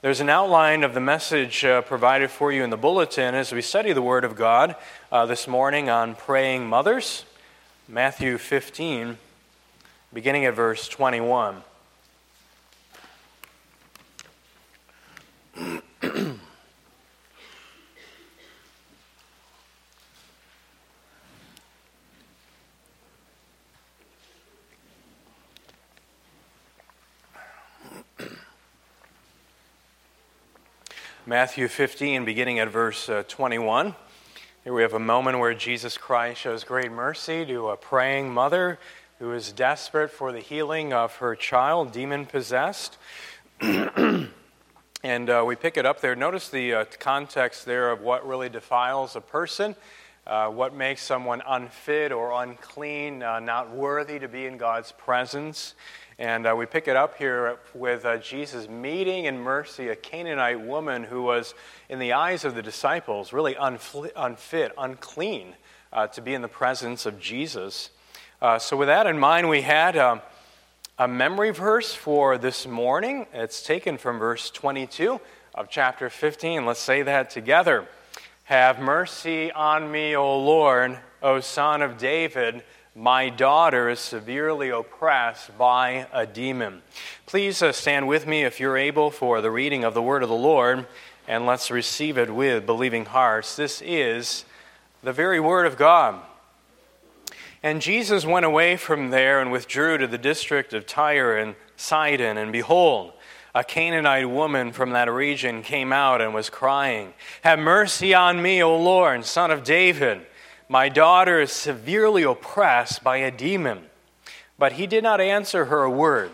There's an outline of the message provided for you in the bulletin as we study the Word of God this morning on praying mothers. Matthew 15, beginning at verse 21. Matthew 15, beginning at verse 21. Here we have a moment where Jesus Christ shows great mercy to a praying mother who is desperate for the healing of her child, demon-possessed. And we pick it up there. Notice the context there of what really defiles a person, what makes someone unfit or unclean, not worthy to be in God's presence. And we pick it up here with Jesus meeting in mercy a Canaanite woman who was, in the eyes of the disciples, really unfit, unclean to be in the presence of Jesus. So with that in mind, we had a memory verse for this morning. It's taken from verse 22 of chapter 15. Let's say that together. Have mercy on me, O Lord, O Son of David. My daughter is severely oppressed by a demon. Please stand with me if you're able for the reading of the word of the Lord, and let's receive it with believing hearts. This is the very word of God. And Jesus went away from there and withdrew to the district of Tyre and Sidon, and behold, a Canaanite woman from that region came out and was crying, "Have mercy on me, O Lord, Son of David. My daughter is severely oppressed by a demon." But he did not answer her a word.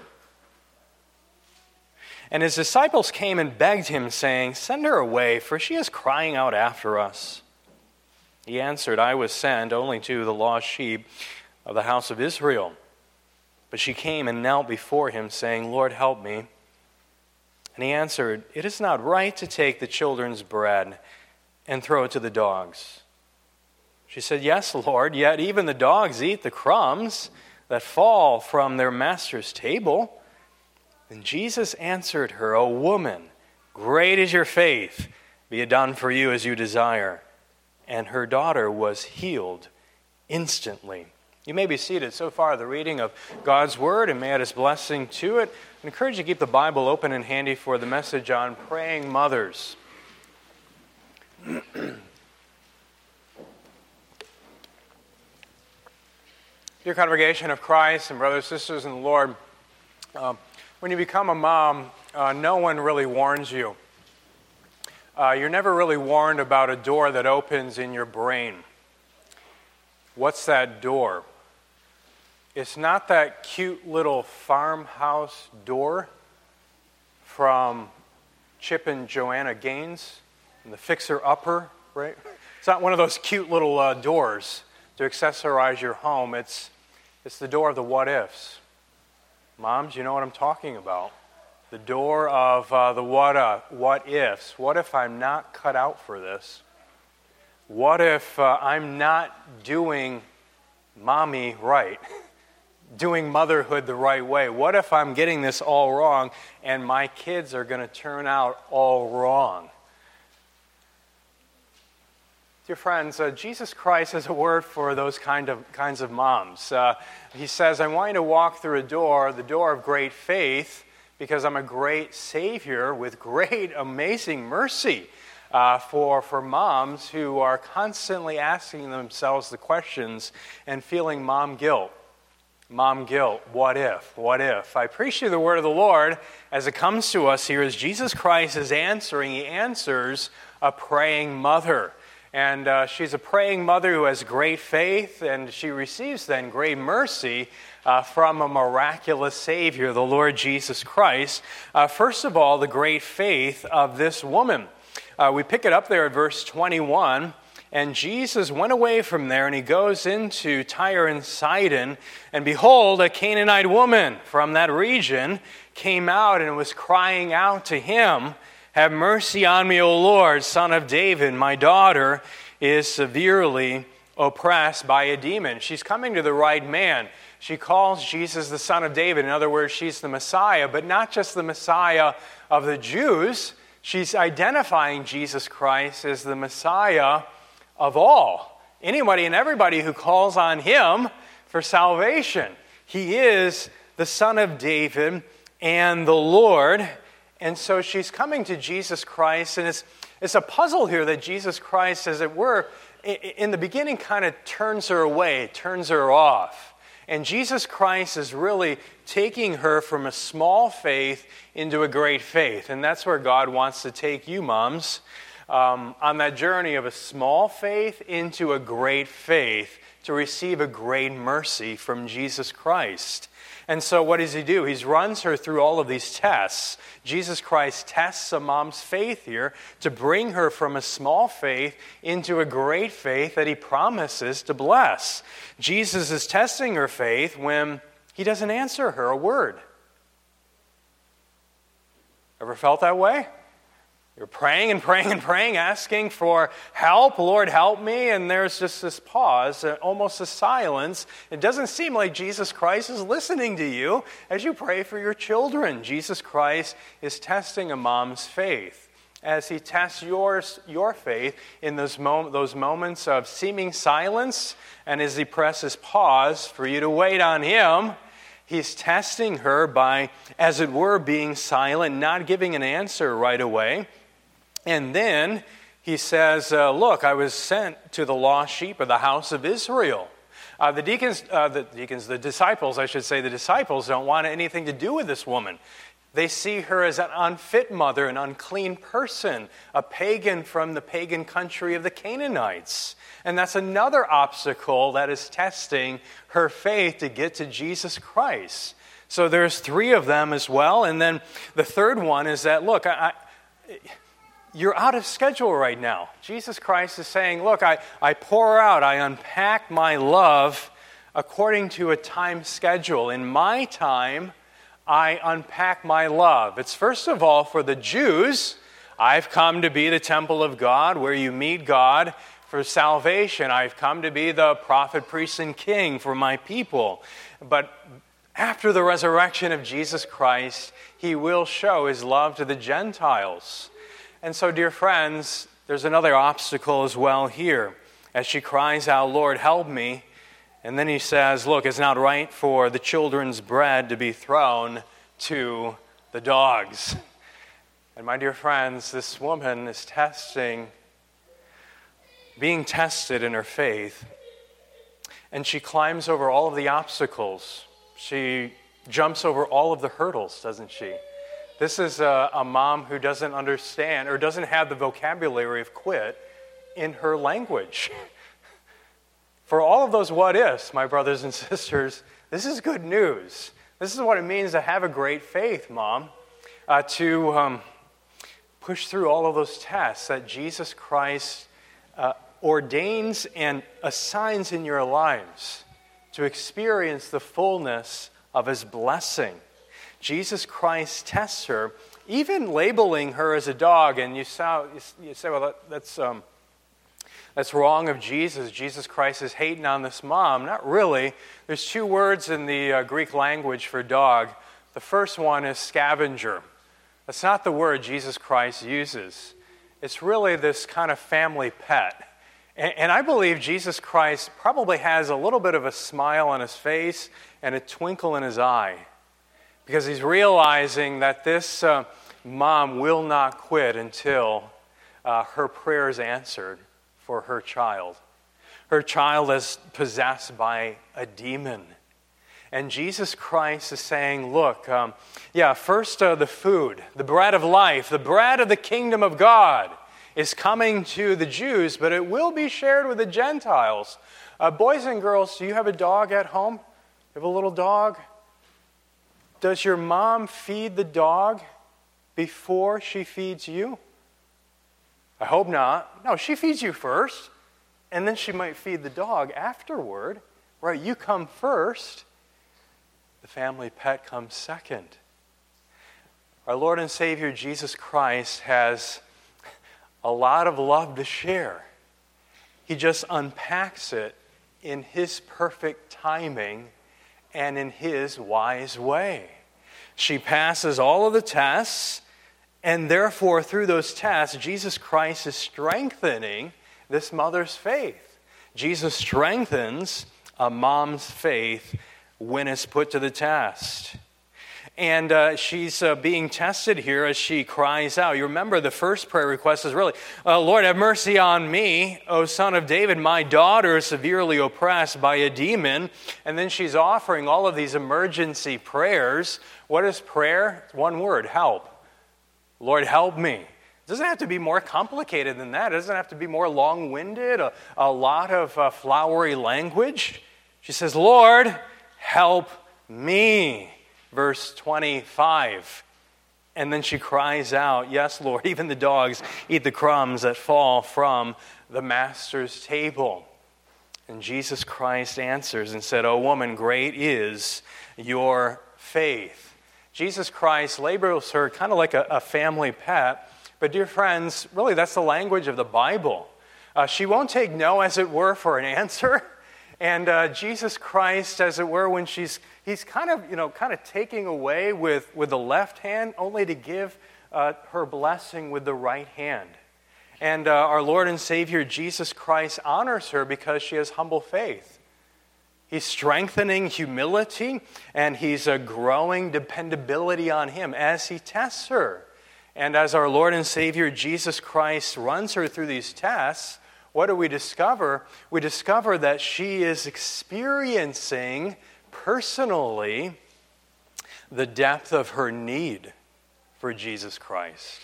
And his disciples came and begged him, saying, "Send her away, for she is crying out after us." He answered, "I was sent only to the lost sheep of the house of Israel." But she came and knelt before him, saying, "Lord, help me." And he answered, "It is not right to take the children's bread and throw it to the dogs." She said, "Yes, Lord, yet even the dogs eat the crumbs that fall from their master's table." And Jesus answered her, "O woman, great is your faith. Be it done for you as you desire." And her daughter was healed instantly. You may be seated. So far, the reading of God's Word, and may add His blessing to it. I encourage you to keep the Bible open and handy for the message on praying mothers. Dear congregation of Christ and brothers and sisters in the Lord, when you become a mom, no one really warns you. You're never really warned about a door that opens in your brain. What's that door? It's not that cute little farmhouse door from Chip and Joanna Gaines and the Fixer Upper, right? It's not one of those cute little doors to accessorize your home. It's the door of the what ifs. Moms, you know what I'm talking about. The door of the what ifs. What if I'm not cut out for this? What if I'm not doing mommy right? Doing motherhood the right way? What if I'm getting this all wrong and my kids are going to turn out all wrong? Dear friends, Jesus Christ has a word for those kinds of moms. He says, "I want you to walk through a door, the door of great faith, because I'm a great Savior with great, amazing mercy for moms who are constantly asking themselves the questions and feeling mom guilt. Mom guilt, what if? What if? I appreciate the word of the Lord as it comes to us here as Jesus Christ is answering. He answers a praying mother. And she's a praying mother who has great faith, and she receives then great mercy from a miraculous Savior, the Lord Jesus Christ. First of all, the great faith of this woman. We pick it up there at verse 21. And Jesus went away from there, and he goes into Tyre and Sidon. And behold, a Canaanite woman from that region came out and was crying out to him, "Have mercy on me, O Lord, Son of David. My daughter is severely oppressed by a demon." She's coming to the right man. She calls Jesus the Son of David. In other words, she's the Messiah, but not just the Messiah of the Jews. She's identifying Jesus Christ as the Messiah of all. Anybody and everybody who calls on him for salvation. He is the Son of David and the Lord. And so she's coming to Jesus Christ, and it's a puzzle here that Jesus Christ, as it were, in the beginning kind of turns her away, turns her off. And Jesus Christ is really taking her from a small faith into a great faith. And that's where God wants to take you, moms, on that journey of a small faith into a great faith to receive a great mercy from Jesus Christ. And so what does he do? He runs her through all of these tests. Jesus Christ tests a mom's faith here to bring her from a small faith into a great faith that he promises to bless. Jesus is testing her faith when he doesn't answer her a word. Ever felt that way? You're praying and praying and praying, asking for help. Lord, help me. And there's just this pause, almost a silence. It doesn't seem like Jesus Christ is listening to you as you pray for your children. Jesus Christ is testing a mom's faith as he tests your faith in those moments of seeming silence, and as he presses pause for you to wait on him. He's testing her by, as it were, being silent, not giving an answer right away. And then he says, look, I was sent to the lost sheep of the house of Israel. The disciples don't want anything to do with this woman. They see her as an unfit mother, an unclean person, a pagan from the pagan country of the Canaanites. And that's another obstacle that is testing her faith to get to Jesus Christ. So there's 3 of them as well. And then the third one is that, look, you're out of schedule right now. Jesus Christ is saying, look, I pour out, I unpack my love according to a time schedule. In my time, I unpack my love. It's first of all for the Jews. I've come to be the temple of God where you meet God for salvation. I've come to be the prophet, priest, and king for my people. But after the resurrection of Jesus Christ, he will show his love to the Gentiles. And so, dear friends, there's another obstacle as well here. As she cries out, Lord, help me. And then he says, look, it's not right for the children's bread to be thrown to the dogs. And my dear friends, this woman is being tested in her faith. And she climbs over all of the obstacles. She jumps over all of the hurdles, doesn't she? This is a mom who doesn't understand or doesn't have the vocabulary of quit in her language. For all of those what ifs, my brothers and sisters, this is good news. This is what it means to have a great faith, Mom, to push through all of those tests that Jesus Christ ordains and assigns in your lives to experience the fullness of his blessing. Jesus Christ tests her, even labeling her as a dog. And you say, well, that's wrong of Jesus. Jesus Christ is hating on this mom. Not really. There's 2 words in the Greek language for dog. The first one is scavenger. That's not the word Jesus Christ uses. It's really this kind of family pet. And I believe Jesus Christ probably has a little bit of a smile on his face and a twinkle in his eye, because he's realizing that this mom will not quit until her prayer is answered for her child. Her child is possessed by a demon. And Jesus Christ is saying, look, first the food, the bread of life, the bread of the kingdom of God is coming to the Jews, but it will be shared with the Gentiles. Boys and girls, do you have a dog at home? You have a little dog? Does your mom feed the dog before she feeds you? I hope not. No, she feeds you first, and then she might feed the dog afterward. Right, you come first. The family pet comes second. Our Lord and Savior Jesus Christ has a lot of love to share. He just unpacks it in his perfect timing and in his wise way. She passes all of the tests, and therefore through those tests, Jesus Christ is strengthening this mother's faith. Jesus strengthens a mom's faith when it's put to the test. And she's being tested here as she cries out. You remember the first prayer request is really, Lord, have mercy on me, O Son of David. My daughter is severely oppressed by a demon. And then she's offering all of these emergency prayers. What is prayer? It's one word, help. Lord, help me. It doesn't have to be more complicated than that. It doesn't have to be more long-winded, a lot of flowery language. She says, Lord, help me. Verse 25. And then she cries out, yes, Lord, even the dogs eat the crumbs that fall from the master's table. And Jesus Christ answers and said, O woman, great is your faith. Jesus Christ labels her kind of like a family pet. But dear friends, really that's the language of the Bible. She won't take no, as it were, for an answer. And Jesus Christ, as it were, when he's kind of taking away with the left hand, only to give her blessing with the right hand. And our Lord and Savior Jesus Christ honors her because she has humble faith. He's strengthening humility, and he's growing dependability on him as he tests her. And as our Lord and Savior Jesus Christ runs her through these tests, what do we discover? We discover that she is experiencing personally the depth of her need for Jesus Christ.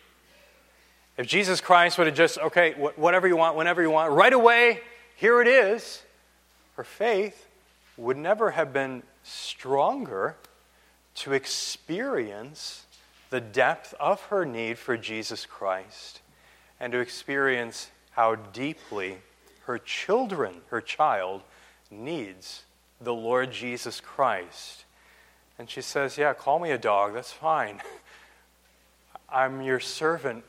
If Jesus Christ would have just, okay, whatever you want, whenever you want, right away, here it is, her faith would never have been stronger to experience the depth of her need for Jesus Christ and to experience how deeply her child, needs the Lord Jesus Christ. And she says, yeah, call me a dog, that's fine. I'm your servant,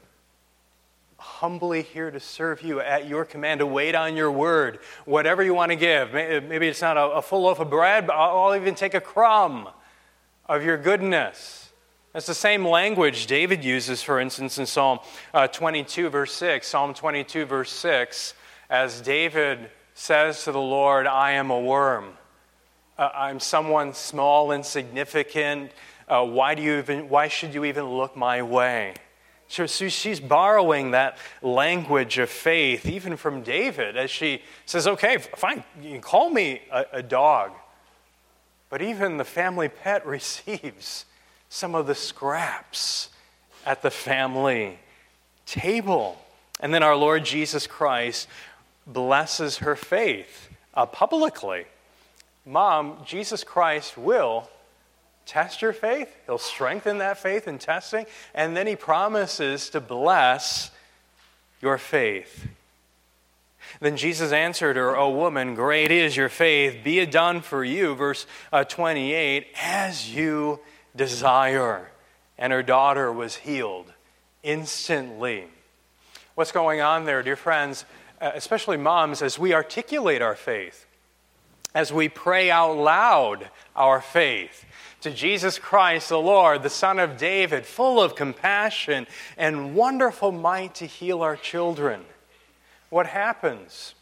humbly here to serve you at your command, to wait on your word, whatever you want to give. Maybe it's not a full loaf of bread, but I'll even take a crumb of your goodness. It's the same language David uses, for instance, in Psalm 22, verse 6. Psalm 22, verse 6, as David says to the Lord, I am a worm. I'm someone small, insignificant. Why should you even look my way? So she's borrowing that language of faith, even from David, as she says, okay, fine, you can call me a dog. But even the family pet receives some of the scraps at the family table. And then our Lord Jesus Christ blesses her faith publicly. Mom, Jesus Christ will test your faith. He'll strengthen that faith in testing. And then he promises to bless your faith. Then Jesus answered her, O woman, great is your faith. Be it done for you, verse 28, as you desire. And her daughter was healed instantly. What's going on there, dear friends, especially moms, as we articulate our faith, as we pray out loud our faith to Jesus Christ, the Lord, the Son of David, full of compassion and wonderful might to heal our children. What happens?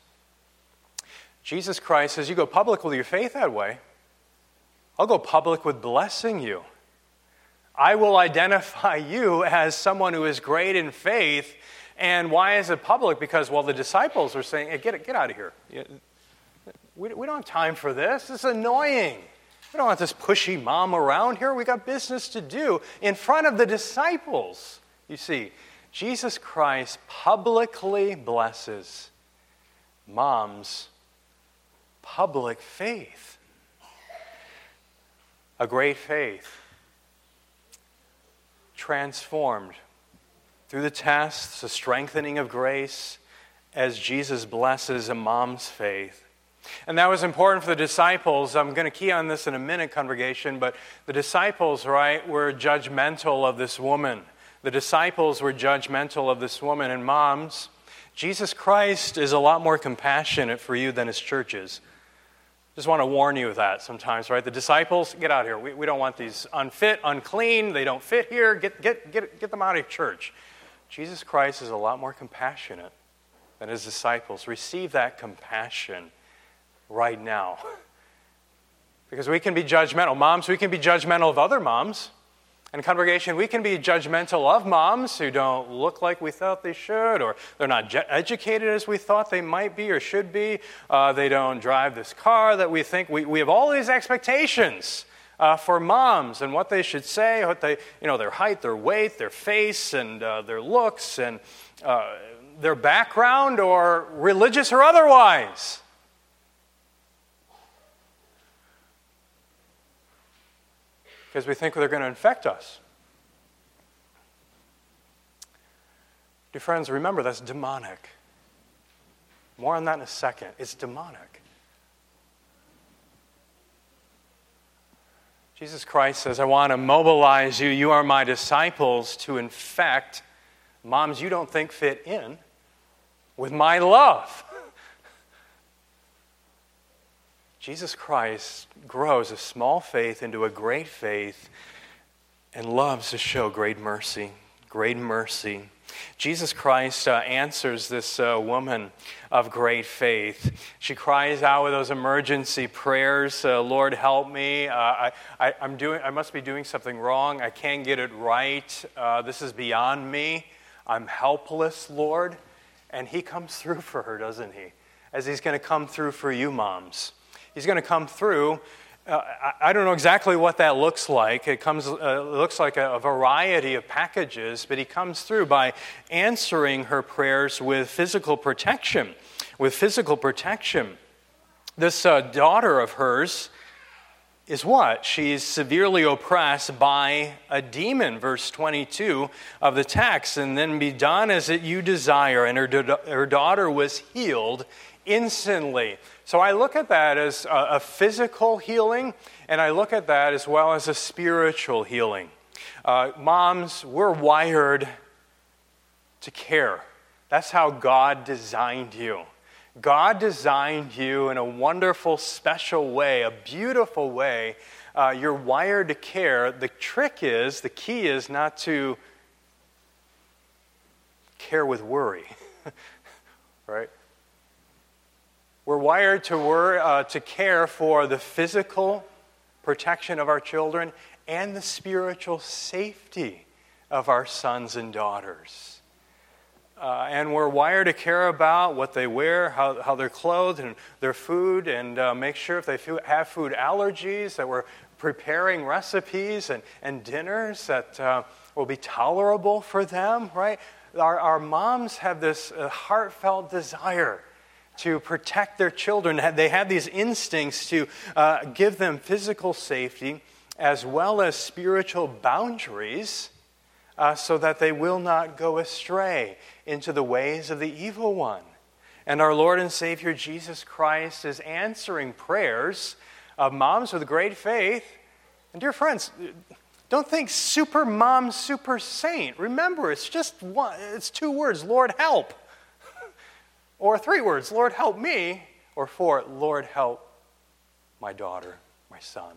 Jesus Christ says, you go public with your faith that way, I'll go public with blessing you. I will identify you as someone who is great in faith. And why is it public? Because, well, the disciples are saying, hey, get out of here. We don't have time for this. This is annoying. We don't want this pushy mom around here. We got business to do in front of the disciples. You see, Jesus Christ publicly blesses mom's public faith. A great faith transformed through the tests, the strengthening of grace, as Jesus blesses a mom's faith. And that was important for the disciples. I'm going to key on this in a minute, congregation, but the disciples, right, were judgmental of this woman. The disciples were judgmental of this woman. And moms, Jesus Christ is a lot more compassionate for you than his church is. Just want to warn you of that sometimes, right? The disciples, get out of here. We don't want these unfit, unclean. They don't fit here. Get them out of church. Jesus Christ is a lot more compassionate than his disciples. Receive that compassion right now. Because we can be judgmental. Moms, we can be judgmental of other moms. And congregation, we can be judgmental of moms who don't look like we thought they should, or they're not educated as we thought they might be or should be. They don't drive this car that we think. We have all these expectations for moms and what they should say, what they, their height, their weight, their face, and their looks, and their background, or religious or otherwise. Because we think they're going to infect us. Dear friends, remember that's demonic. More on that in a second. It's demonic. Jesus Christ says, I want to mobilize you. You are my disciples to infect moms you don't think fit in with my love. Jesus Christ grows a small faith into a great faith and loves to show great mercy. Great mercy. Jesus Christ answers this woman of great faith. She cries out with those emergency prayers, Lord, help me. I must be doing something wrong. I can't get it right. This is beyond me. I'm helpless, Lord. And he comes through for her, doesn't he? As he's going to come through for you, moms. He's going to come through. I don't know exactly what that looks like. It looks like a variety of packages, but he comes through by answering her prayers with physical protection. With physical protection. This daughter of hers is what? She's severely oppressed by a demon, verse 22 of the text. And then be done as you desire. And her daughter was healed instantly. So I look at that as a physical healing, and I look at that as well as a spiritual healing. Moms, we're wired to care. That's how God designed you. God designed you in a wonderful, special way, a beautiful way. You're wired to care. The key is not to care with worry, right? We're wired to care for the physical protection of our children and the spiritual safety of our sons and daughters. And we're wired to care about what they wear, how they're clothed, and their food, and make sure if they have food allergies, that we're preparing recipes and dinners that will be tolerable for them, right? Our moms have this heartfelt desire to protect their children. They have these instincts to give them physical safety as well as spiritual boundaries so that they will not go astray into the ways of the evil one. And our Lord and Savior Jesus Christ is answering prayers of moms with great faith. And dear friends, don't think super mom, super saint. Remember, it's just one. It's 2 words, Lord help. Or 3 words, Lord help me. Or 4, Lord help my daughter, my son.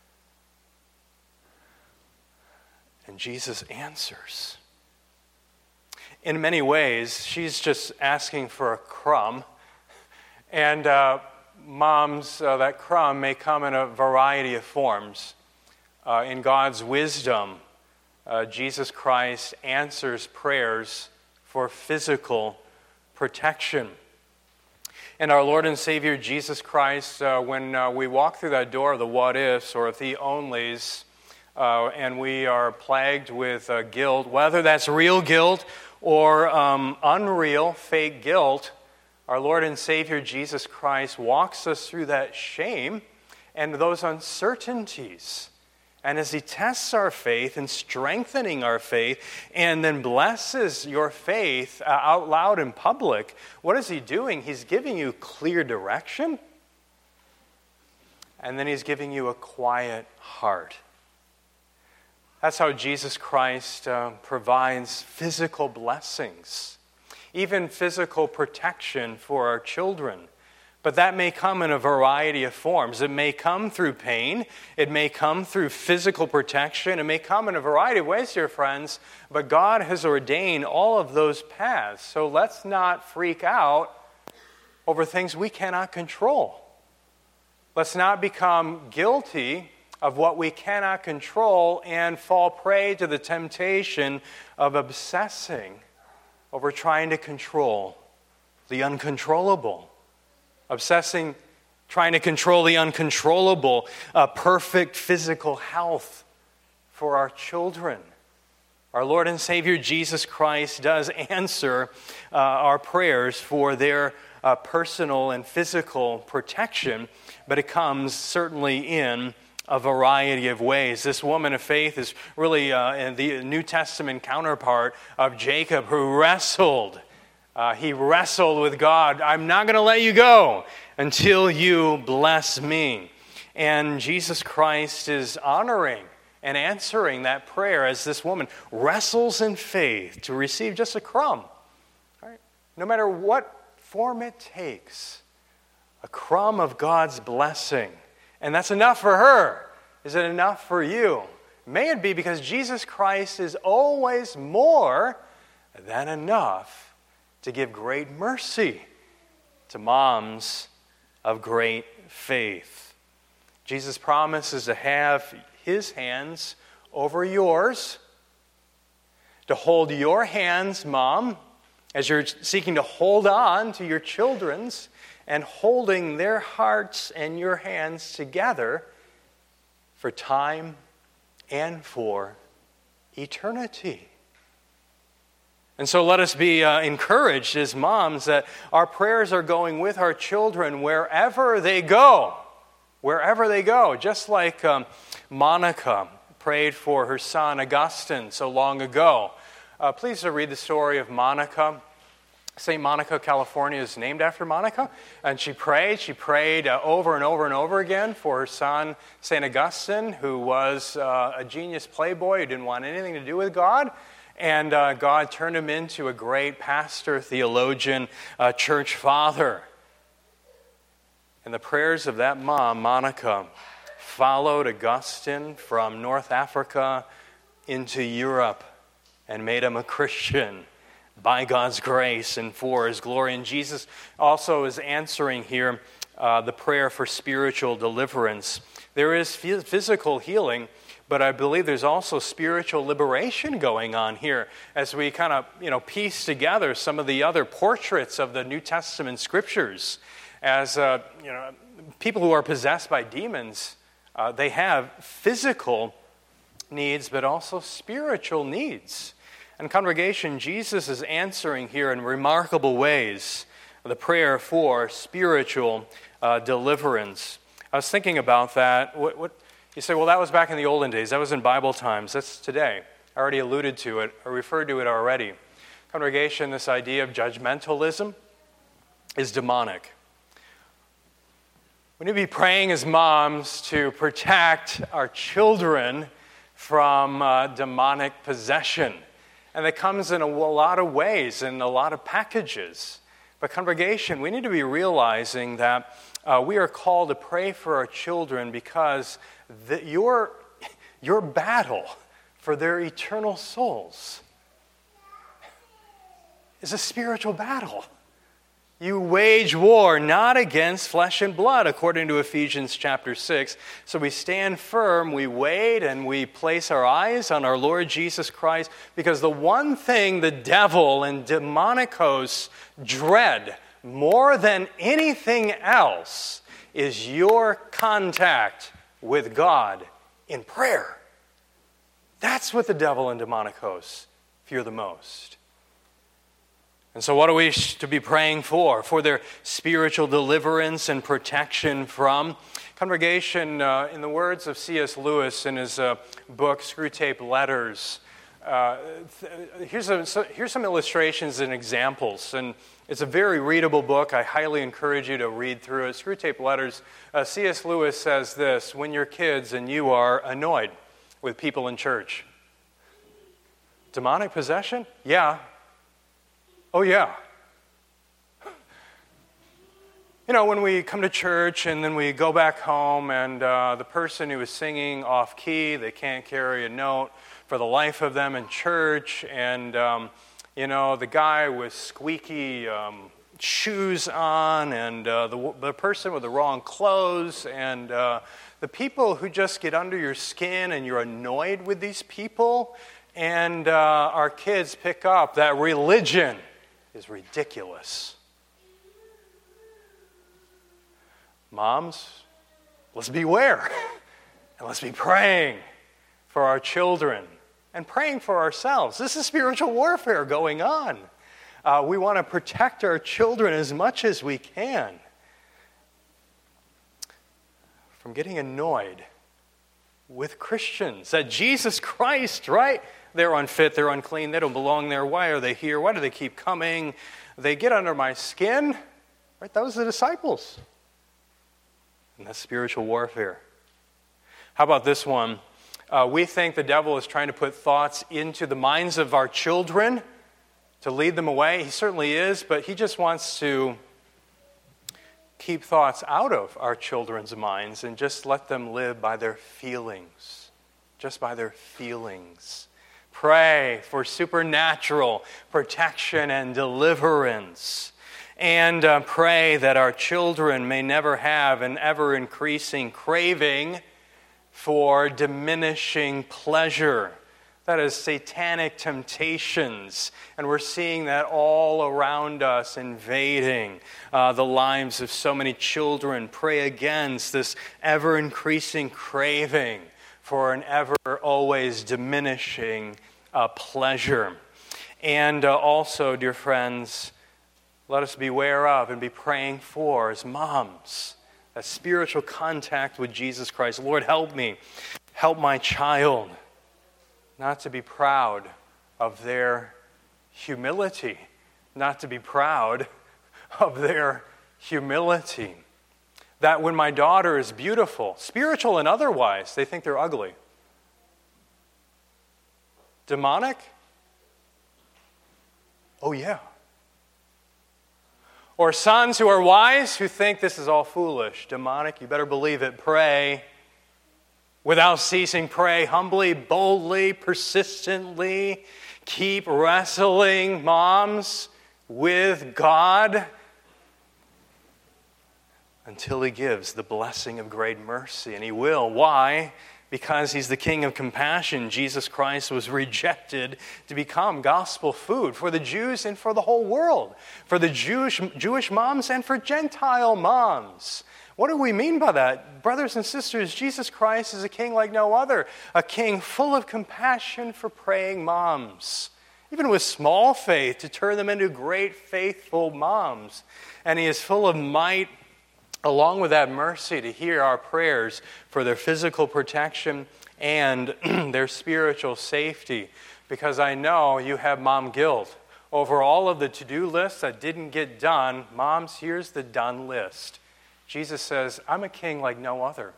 And Jesus answers. In many ways, she's just asking for a crumb. And moms, that crumb may come in a variety of forms. In God's wisdom, Jesus Christ answers prayers for physical protection. And our Lord and Savior Jesus Christ, when we walk through that door of the what-ifs or the onlys, and we are plagued with guilt, whether that's real guilt or unreal, fake guilt, our Lord and Savior Jesus Christ walks us through that shame and those uncertainties. And as he tests our faith and strengthening our faith and then blesses your faith out loud in public, what is he doing? He's giving you clear direction, and then he's giving you a quiet heart. That's how Jesus Christ provides physical blessings, even physical protection for our children, But that may come in a variety of forms. It may come through pain. It may come through physical protection. It may come in a variety of ways, dear friends. But God has ordained all of those paths. So let's not freak out over things we cannot control. Let's not become guilty of what we cannot control and fall prey to the temptation of obsessing over trying to control the uncontrollable. Trying to control the uncontrollable, perfect physical health for our children. Our Lord and Savior Jesus Christ does answer our prayers for their personal and physical protection, but it comes certainly in a variety of ways. This woman of faith is really the New Testament counterpart of Jacob, who wrestled. He wrestled with God. I'm not going to let you go until you bless me. And Jesus Christ is honoring and answering that prayer as this woman wrestles in faith to receive just a crumb. Right? No matter what form it takes, a crumb of God's blessing. And that's enough for her. Is it enough for you? May it be, because Jesus Christ is always more than enough to give great mercy to moms of great faith. Jesus promises to have his hands over yours, to hold your hands, mom, as you're seeking to hold on to your children's and holding their hearts and your hands together for time and for eternity. And so let us be encouraged as moms that our prayers are going with our children wherever they go. Wherever they go. Just like Monica prayed for her son Augustine so long ago. Please read the story of Monica. St. Monica, California is named after Monica. And she prayed over and over and over again for her son, St. Augustine, who was a genius playboy who didn't want anything to do with God. And God turned him into a great pastor, theologian, church father. And the prayers of that mom, Monica, followed Augustine from North Africa into Europe and made him a Christian by God's grace and for his glory. And Jesus also is answering here the prayer for spiritual deliverance. There is physical healing, but I believe there's also spiritual liberation going on here as we kind of, piece together some of the other portraits of the New Testament scriptures. As, people who are possessed by demons, they have physical needs, but also spiritual needs. And congregation, Jesus is answering here in remarkable ways the prayer for spiritual deliverance. I was thinking about that. What you say, well, that was back in the olden days. That was in Bible times. That's today. I already alluded to it, or referred to it already. Congregation, this idea of judgmentalism is demonic. We need to be praying as moms to protect our children from demonic possession. And that comes in a lot of ways, in a lot of packages. But congregation, we need to be realizing that we are called to pray for our children because your battle for their eternal souls is a spiritual battle. You wage war not against flesh and blood, according to Ephesians chapter 6. So we stand firm, we wait, and we place our eyes on our Lord Jesus Christ, because the one thing the devil and demonic hosts dread more than anything else is your contact with God in prayer. That's what the devil and demonic hosts fear the most. And so what are we to be praying for? For their spiritual deliverance and protection from. Congregation, in the words of C.S. Lewis in his book, Screwtape Letters, here's some illustrations and examples. And it's a very readable book. I highly encourage you to read through it. Screwtape Letters, C.S. Lewis says this: when you're kids and you are annoyed with people in church. Demonic possession? Yeah. Oh, yeah. You know, when we come to church and then we go back home and the person who is singing off key, they can't carry a note for the life of them in church, and the guy with squeaky shoes on, and the person with the wrong clothes, and the people who just get under your skin, and you're annoyed with these people, and our kids pick up that religion is ridiculous. Moms, let's beware, and let's be praying for our children and praying for ourselves. This is spiritual warfare going on. We want to protect our children as much as we can from getting annoyed with Christians. That Jesus Christ, right? They're unfit, they're unclean, they don't belong there. Why are they here? Why do they keep coming? They get under my skin. Right? Those are the disciples. And that's spiritual warfare. How about this one? We think the devil is trying to put thoughts into the minds of our children to lead them away. He certainly is, but he just wants to keep thoughts out of our children's minds and just let them live by their feelings. Just by their feelings. Pray for supernatural protection and deliverance. And pray that our children may never have an ever-increasing craving for diminishing pleasure. That is satanic temptations. And we're seeing that all around us invading the lives of so many children. Pray against this ever-increasing craving for an ever-always diminishing pleasure. And also, dear friends, let us beware of and be praying for, as moms, a spiritual contact with Jesus Christ. Lord, help me. Help my child not to be proud of their humility. Not to be proud of their humility. That when my daughter is beautiful, spiritual and otherwise, they think they're ugly. Demonic? Oh yeah. Or sons who are wise who think this is all foolish. Demonic, you better believe it. Pray. Without ceasing, pray humbly, boldly, persistently. Keep wrestling, moms, with God until He gives the blessing of great mercy. And He will. Why? Because He's the King of compassion. Jesus Christ was rejected to become gospel food for the Jews and for the whole world. For the Jewish moms and for Gentile moms. What do we mean by that? Brothers and sisters, Jesus Christ is a king like no other. A king full of compassion for praying moms. Even with small faith, to turn them into great faithful moms. And He is full of might, along with that mercy, to hear our prayers for their physical protection and their spiritual safety. Because I know you have mom guilt. Over all of the to-do lists that didn't get done, moms, here's the done list. Jesus says, I'm a king like no other.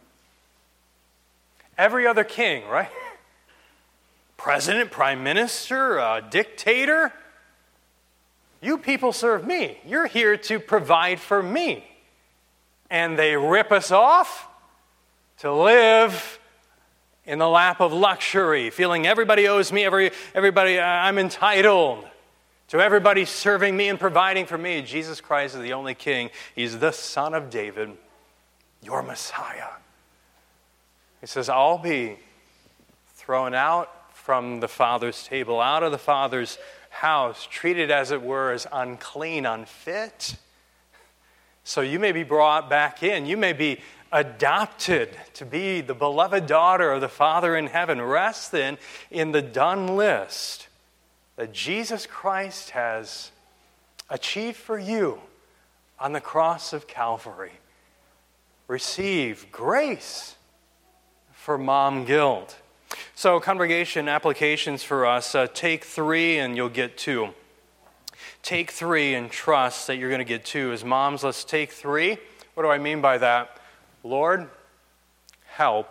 Every other king, right? President, prime minister, dictator. You people serve me. You're here to provide for me. And they rip us off to live in the lap of luxury, feeling everybody owes me, everybody, I'm entitled to everybody serving me and providing for me. Jesus Christ is the only king. He's the Son of David, your Messiah. He says, I'll be thrown out from the Father's table, out of the Father's house, treated as it were as unclean, unfit. So you may be brought back in. You may be adopted to be the beloved daughter of the Father in heaven. Rest then in the done list that Jesus Christ has achieved for you on the cross of Calvary. Receive grace for mom guilt. So congregation applications for us. Take 3 and you'll get 2. Take 3 and trust that you're going to get 2. As moms, let's take 3. What do I mean by that? Lord, help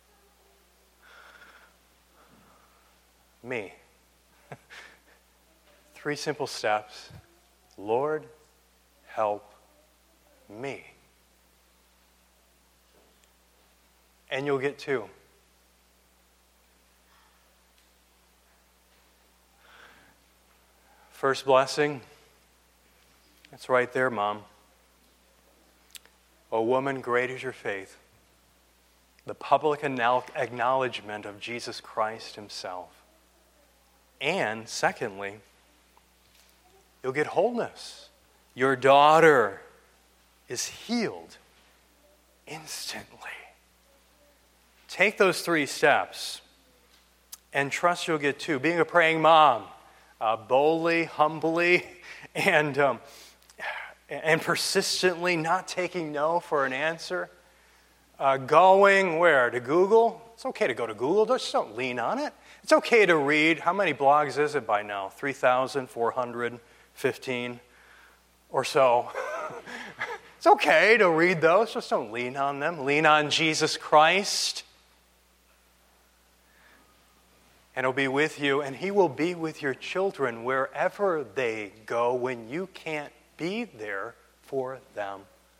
me. 3 simple steps. Lord, help me. And you'll get two. First blessing, it's right there, Mom. O woman, great is your faith. The public acknowledgement of Jesus Christ himself. And secondly, you'll get wholeness. Your daughter is healed instantly. Take those 3 steps and trust you'll get two. Being a praying mom, boldly, humbly, and persistently not taking no for an answer. Going where? To Google? It's okay to go to Google. Just don't lean on it. It's okay to read. How many blogs is it by now? 3,415 or so. It's okay to read those. Just don't lean on them. Lean on Jesus Christ. And he'll be with you, and he will be with your children wherever they go when you can't be there for them.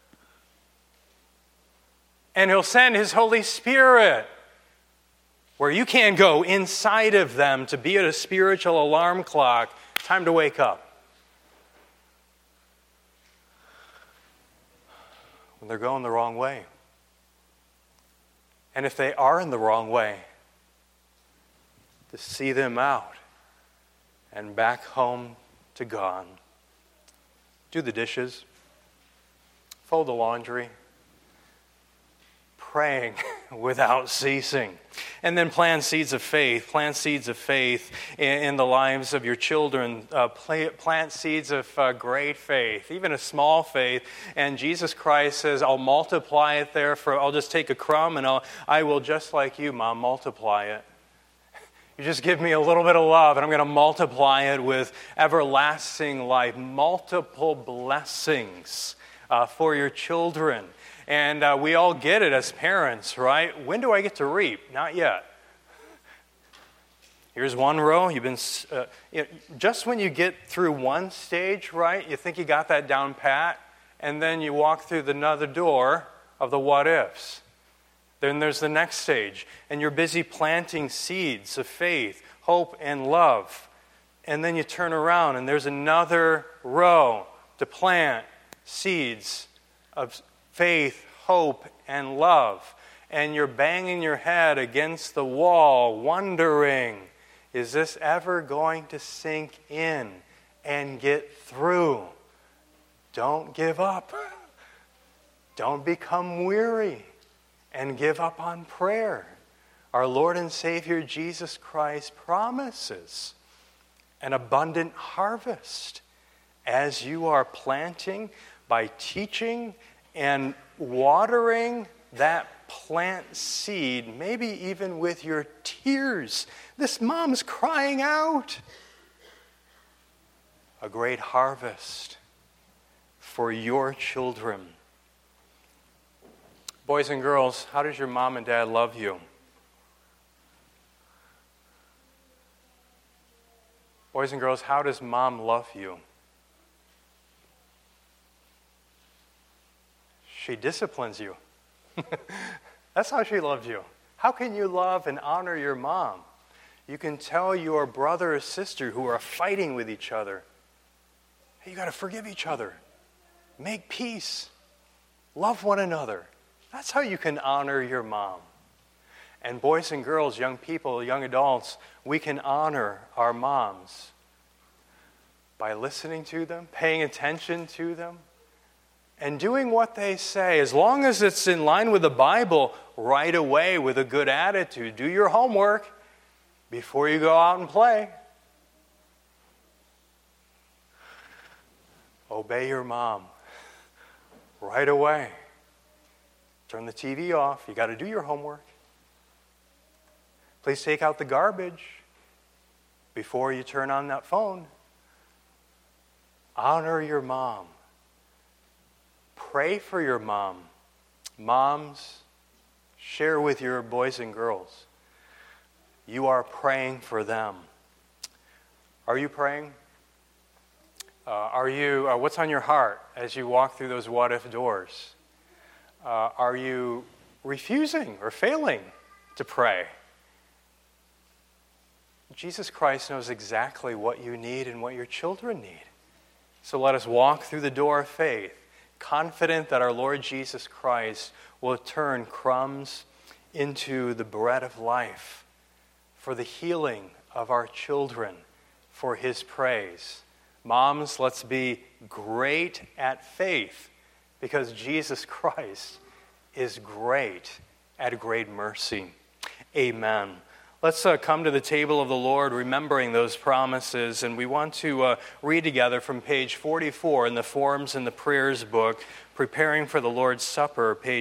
And he'll send his Holy Spirit where you can't go inside of them to be at a spiritual alarm clock. Time to wake up. When they're going the wrong way. And if they are in the wrong way, to see them out and back home to God. Do the dishes. Fold the laundry. Praying without ceasing. And then plant seeds of faith. Plant seeds of faith in the lives of your children. Plant seeds of great faith, even a small faith. And Jesus Christ says, I'll multiply it there. I'll just take a crumb and I will, just like you, Mom, multiply it. You just give me a little bit of love, and I'm going to multiply it with everlasting life, multiple blessings for your children. And we all get it as parents, right? When do I get to reap? Not yet. Here's one row. You've been just when you get through one stage, right? You think you got that down pat, and then you walk through another door of the what ifs. Then there's the next stage, and you're busy planting seeds of faith, hope, and love. And then you turn around, and there's another row to plant seeds of faith, hope, and love. And you're banging your head against the wall, wondering, is this ever going to sink in and get through? Don't give up. Don't become weary and give up on prayer. Our Lord and Savior Jesus Christ promises an abundant harvest as you are planting by teaching and watering that plant seed, maybe even with your tears. This mom's crying out. A great harvest for your children. Boys and girls, how does your mom and dad love you? Boys and girls, how does mom love you? She disciplines you. That's how she loves you. How can you love and honor your mom? You can tell your brother or sister who are fighting with each other, hey, you got to forgive each other. Make peace. Love one another. That's how you can honor your mom. And boys and girls, young people, young adults, we can honor our moms by listening to them, paying attention to them, and doing what they say. As long as it's in line with the Bible, right away with a good attitude. Do your homework before you go out and play. Obey your mom right away. Turn the TV off. You got to do your homework. Please take out the garbage before you turn on that phone. Honor your mom. Pray for your mom. Moms, share with your boys and girls. You are praying for them. Are you praying? Our What's on your heart as you walk through those what-if doors? Are you refusing or failing to pray? Jesus Christ knows exactly what you need and what your children need. So let us walk through the door of faith, confident that our Lord Jesus Christ will turn crumbs into the bread of life for the healing of our children, for his praise. Moms, let's be great at faith because Jesus Christ is great at great mercy. Amen. Let's come to the table of the Lord, remembering those promises, and we want to read together from page 44 in the Forms and the Prayers book, Preparing for the Lord's Supper, page